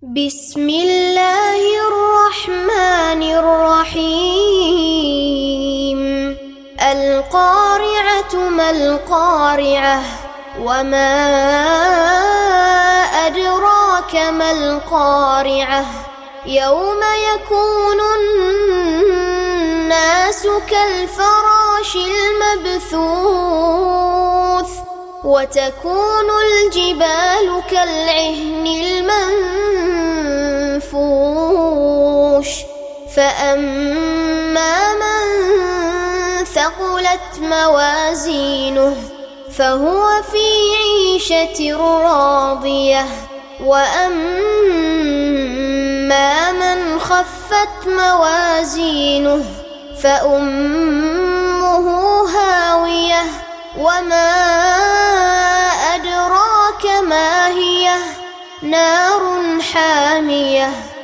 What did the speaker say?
بسم الله الرحمن الرحيم. القارعة ما القارعة وما أدراك ما القارعة يوم يكون الناس كالفراش المبثوث وتكون الجبال كالعهن المنفوش فأما من ثقلت موازينه فهو في عيشة راضية وأما من خفت موازينه فأمه هاوية وما أدراك ما هي نار حامية